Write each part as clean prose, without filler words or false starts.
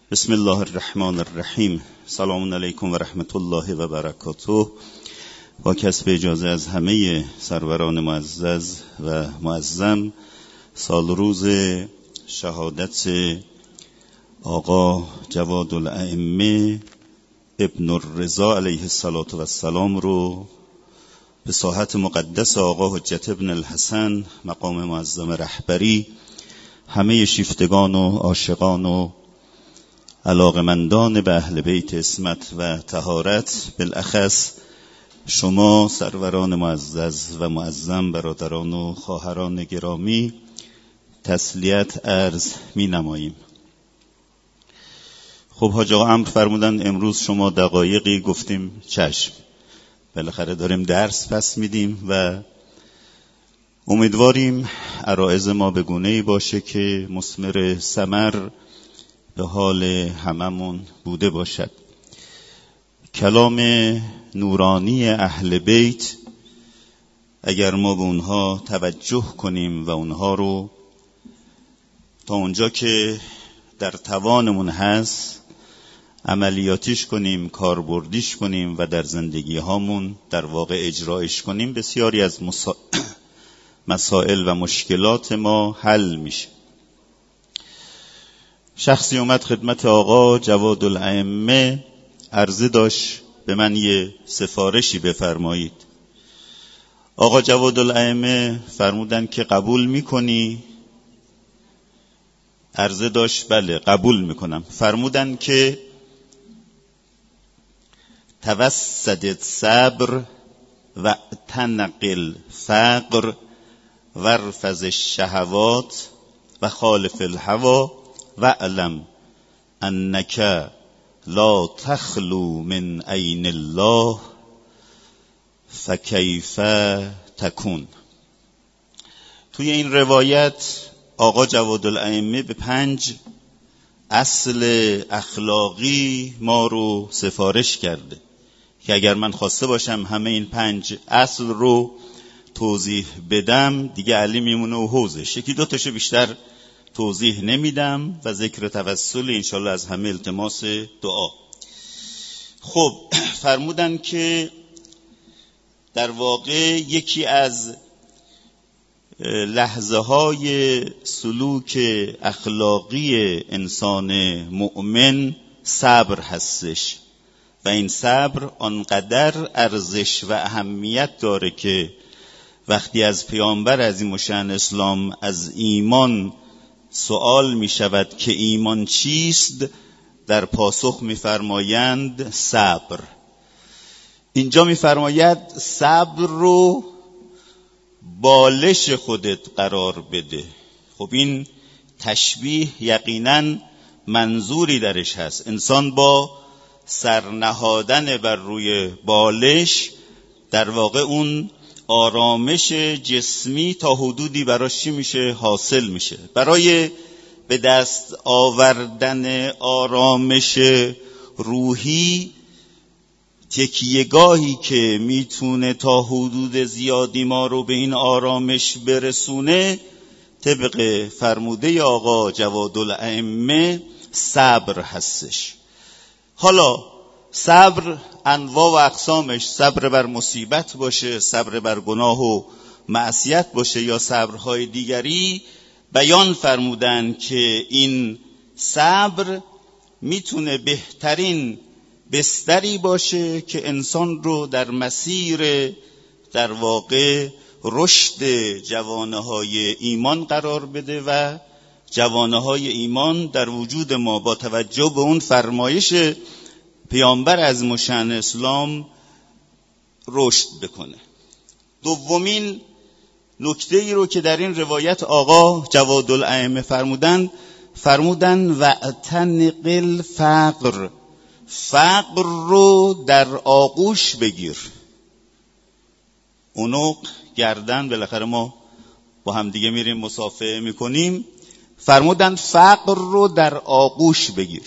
بسم الله الرحمن الرحیم. سلام علیکم و رحمت الله و برکاته. با کسب اجازه از همه سروران معزز و معظم، سال روز شهادت آقا جواد الائمه ابن الرضا علیه السلام رو به ساحت مقدس آقا حجت ابن الحسن مقام معظم رهبری همه شیفتگان و عاشقان و علاقمندان به اهل بیت عصمت و طهارت، بالاخص شما سروران معزز و معظم برادران و خواهران گرامی، تسلیت عرض می نماییم. خب حاج آقا امر فرمودن امروز شما دقایقی، گفتیم چشم، بالاخره داریم درس پس میدیم و امیدواریم عرایض ما به گونه‌ای باشه که مثمر ثمر به حال هممون بوده باشد. کلام نورانی اهل بیت اگر ما به اونها توجه کنیم و اونها رو تا اونجا که در توانمون هست عملیاتیش کنیم، کاربردیش کنیم و در زندگی هامون در واقع اجرایش کنیم، بسیاری از مسائل و مشکلات ما حل میشه. شخصی اومد خدمت آقا جواد الائمه، عرضه داشت به من یه سفارشی بفرمایید. آقا جواد الائمه فرمودن که قبول میکنی؟ عرضه داشت بله قبول میکنم. فرمودن که توسد صبر و تنقل فقر ورفض الشهوات و خالف الهوا و علم انک لا تخلو من عین الله فکیف تکون. توی این روایت آقا جواد الائمه به 5 اصل اخلاقی ما رو سفارش کرده که اگر من خواسته باشم همه این 5 اصل رو توضیح بدم دیگه علی میمونه و حوزش، 1-2 تاشو بیشتر توضیح نمیدم و ذکر توسل انشالله از همه التماس دعا. خب فرمودن که در واقع یکی از لحظه های سلوک اخلاقی انسان مؤمن صبر هستش و این صبر آنقدر ارزش و اهمیت داره که وقتی از پیامبر عظیم الشأن اسلام از ایمان سوال می شود که ایمان چیست، در پاسخ می فرمایند صبر. اینجا می فرماید صبر رو بالش خودت قرار بده. خب این تشبیه یقیناً منظوری درش هست. انسان با سرنهادن بر روی بالش در واقع اون آرامش جسمی تا حدودی براش چی میشه؟ حاصل میشه. برای به دست آوردن آرامش روحی تکیه‌گاهی که میتونه تا حدود زیادی ما رو به این آرامش برسونه، طبق فرموده آقا جواد الائمه صبر هستش. حالا صبر انواع و اقسامش، صبر بر مصیبت باشه، صبر بر گناه و معصیت باشه یا صبرهای دیگری، بیان فرمودن که این صبر میتونه بهترین بستری باشه که انسان رو در مسیر در واقع رشد جوانه‌های ایمان قرار بده و جوانه‌های ایمان در وجود ما با توجه به اون فرمایش پیامبر عظیم الشأن اسلام رشد بکنه. دومین نکته ای رو که در این روایت آقا جواد الائمه فرمودن و تنقل فقر، فقر رو در آغوش بگیر. عنق، گردن، بالاخره ما با هم دیگه میریم مصافحه میکنیم. فرمودن فقر رو در آغوش بگیر.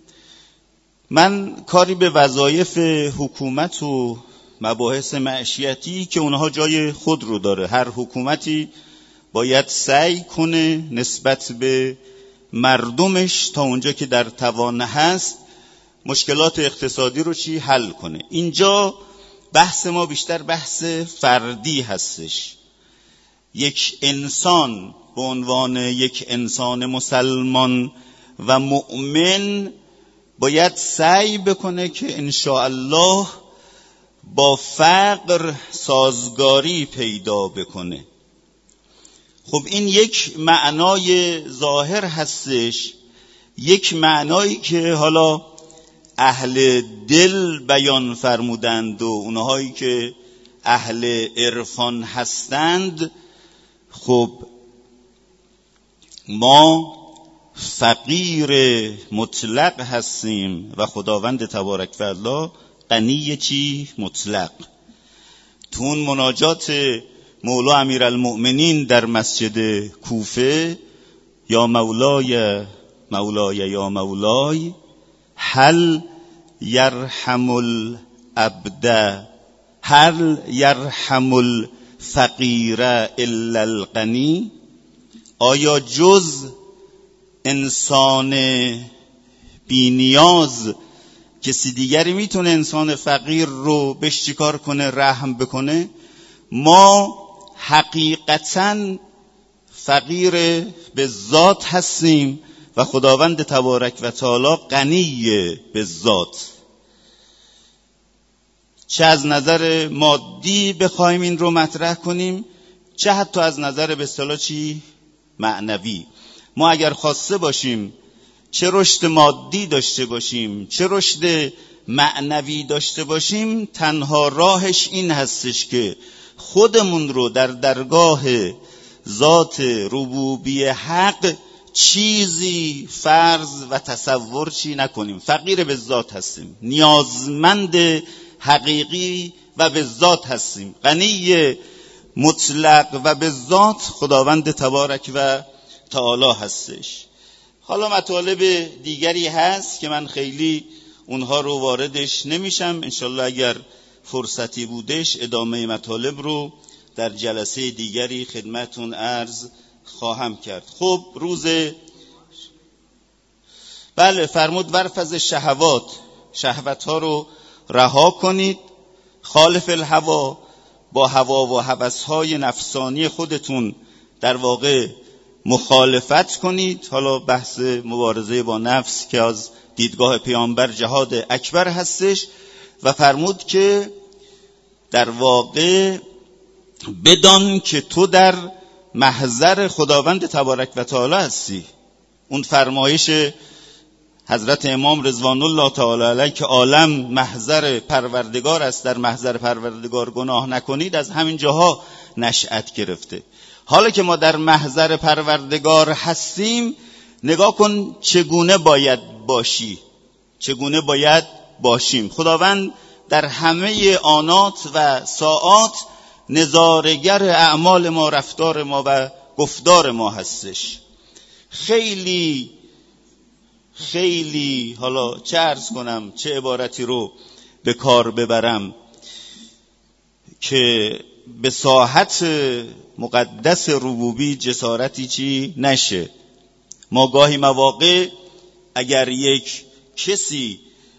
من کاری به وظایف حکومت و مباحث معیشتی که اونها جای خود رو داره، هر حکومتی باید سعی کنه نسبت به مردمش تا اونجا که در توان هست مشکلات اقتصادی رو حل کنه. اینجا بحث ما بیشتر بحث فردی هستش. یک انسان به عنوان یک انسان مسلمان و مؤمن باید سعی بکنه که انشاءالله با فقر سازگاری پیدا بکنه. خب این یک معنای ظاهر هستش، یک معنایی که حالا اهل دل بیان فرمودند و اونهایی که اهل عرفان هستند. خب ما فقیر مطلق هستیم و خداوند تبارک و تعالی غنی چی؟ مطلق. تو اون مناجات مولا امیرالمؤمنین در مسجد کوفه، یا مولای مولای یا مولای هل یرحم العبد هل یرحم الفقیر الا الغنی، آیا جز انسان بی‌نیاز کسی دیگری میتونه انسان فقیر رو بهش چیکار کنه؟ رحم بکنه. ما حقیقتاً فقیر به ذات هستیم و خداوند تبارک و تعالی غنی به ذات. چه از نظر مادی بخوایم این رو مطرح کنیم، چه حتی از نظر به اصطلاح چی؟ معنوی. ما اگر خواسته باشیم چه رشد مادی داشته باشیم چه رشد معنوی داشته باشیم، تنها راهش این هستش که خودمون رو در درگاه ذات ربوبی حق چیزی فرض و تصور چی نکنیم. فقیر به ذات هستیم، نیازمند حقیقی و به ذات هستیم. غنی مطلق و به ذات خداوند تبارک و تعالی هستش. حالا مطالب دیگری هست که من خیلی اونها رو واردش نمیشم. انشالله اگر فرصتی بودش ادامه مطالب رو در جلسه دیگری خدمتون عرض خواهم کرد. خب فرمود ورفض شهوات، شهوت ها رو رها کنید، خالف الهوا، با هوا و هوس های نفسانی خودتون در واقع مخالفت کنید. حالا بحث مبارزه با نفس که از دیدگاه پیامبر جهاد اکبر هستش و فرمود که در واقع بدان که تو در محضر خداوند تبارک و تعالی هستی. اون فرمایش حضرت امام رضوان الله تعالی علیه که عالم محضر پروردگار است، در محضر پروردگار گناه نکنید، از همین جاها نشأت گرفته. حالا که ما در محضر پروردگار هستیم، نگاه کن چگونه باید باشی، چگونه باید باشیم. خداوند در همه آنات و ساعات نظارگر اعمال ما، رفتار ما و گفتار ما هستش. خیلی خیلی حالا چه عرض کنم، چه عبارتی رو به کار ببرم که به ساحت مقدس ربوبی جسارتی چی نشه. ما گاهی مواقع اگر یک کسی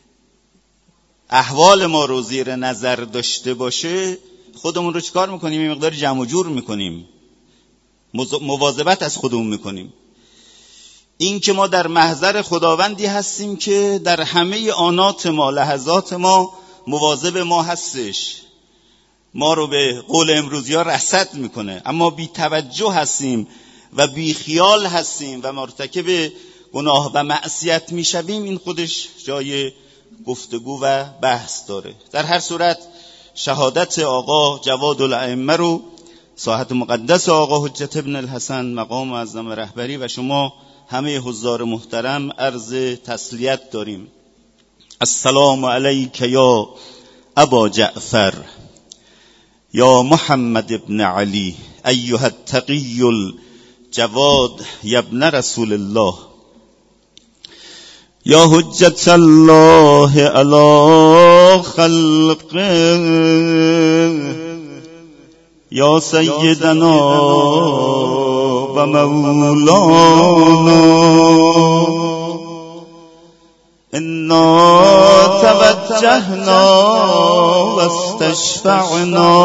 احوال ما رو زیر نظر داشته باشه، خودمون رو چیکار میکنیم؟ این مقدار جمع و جور میکنیم، مواظبت از خودمون میکنیم. این که ما در محضر خداوندی هستیم که در همه آنات ما، لحظات ما مواظب ما هستش، ما رو به قول امروزی ها رصد میکنه، اما بی توجه هستیم و بی خیال هستیم و مرتکب گناه و معصیت میشویم. این خودش جای گفتگو و بحث داره. در هر صورت شهادت آقا جواد الائمه رو، ساحت مقدس آقا حجت ابن الحسن مقام معظم رهبری و شما همه حضار محترم عرض تسلیت داریم. السلام علیک یا ابا جعفر یا محمد ابن علی ایها التقی الجواد یا ابن رسول الله یا حجت الله علی خلقه یا سیدنا و و مولانا انا توجهنا و استشفعنا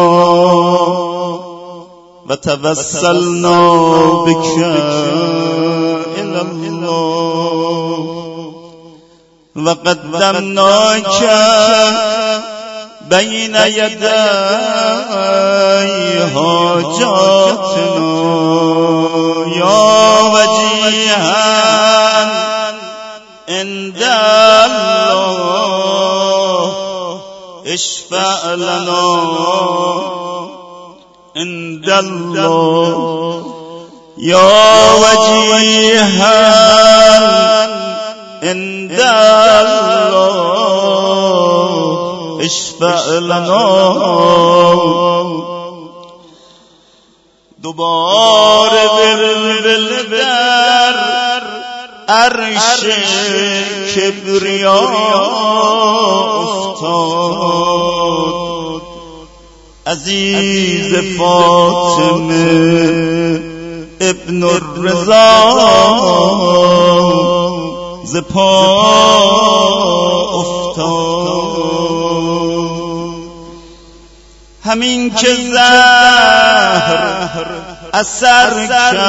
و توسلنا بك الى الله و قدمناک بین یدی حاجاتنا یا وجیها عند الله اشفع لنا عند الله یا وجیها عند الله اشفع لنا. دوباره ول در عرش کبریا افتاد عزیز فاطمه ابن الرضا ز پا افتاد. همین که زهر اثر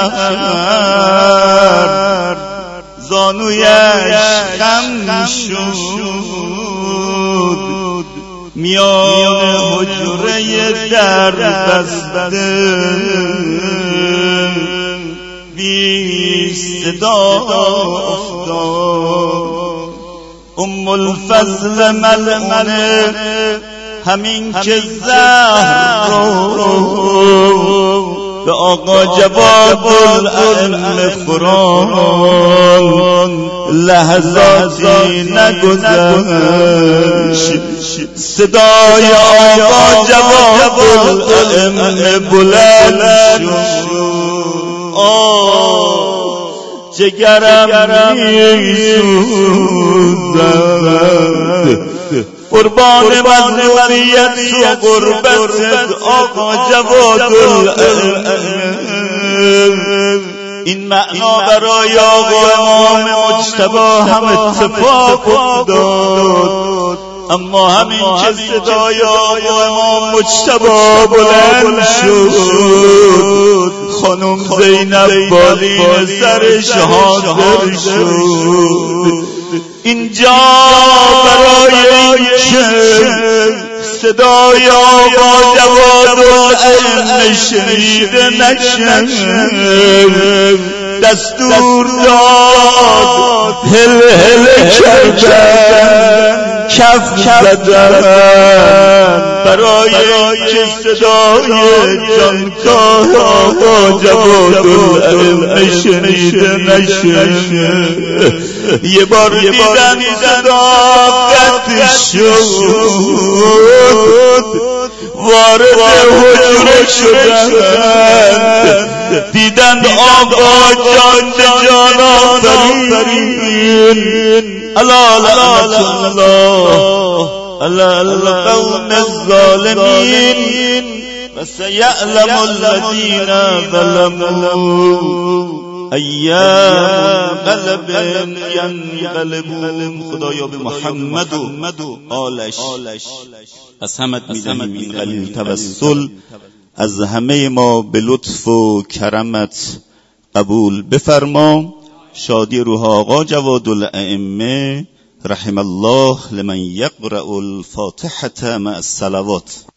کرد زانویش خم شد میان حجره در بسته بی صدا افتاد. ام الفضل ملعونه همین که زهر رو به آقا جواد الائمه قرآن لحظاتی نگذشت صدای آقا جواد الائمه بلند شد. جگرم میسوزد قربان مظلومیت و غربت آقا جواد الائمه. این معنا برای آقا امام مجتبی هم اتفاق افتاد، اما همین که صدای آقا امام مجتبی بلند شد خانم زینب بالین سرش حاضر شد. اینجا برای که صدای آقا جواد الائمه شنیده نشه دستور داد هل هل کردن کف زدن برای که صدای جانکاه آقا جواد الائمه شنیده نشه. یه بار دیدن صداقت شد وارد حجره شدن دیدن آقا جان جان آفرین الا لعنت الله علی القوم الظالمین و سیعلم الذین ظلموا ایام قلب ینقلبون. خدایا به محمد و آلش قسمت میدهیم این قلیل توسل از همه ما به لطف و کرمت قبول بفرما. شادی روح آقا جواد الائمه رحم الله لمن یقرأ الفاتحة مع الصلوات.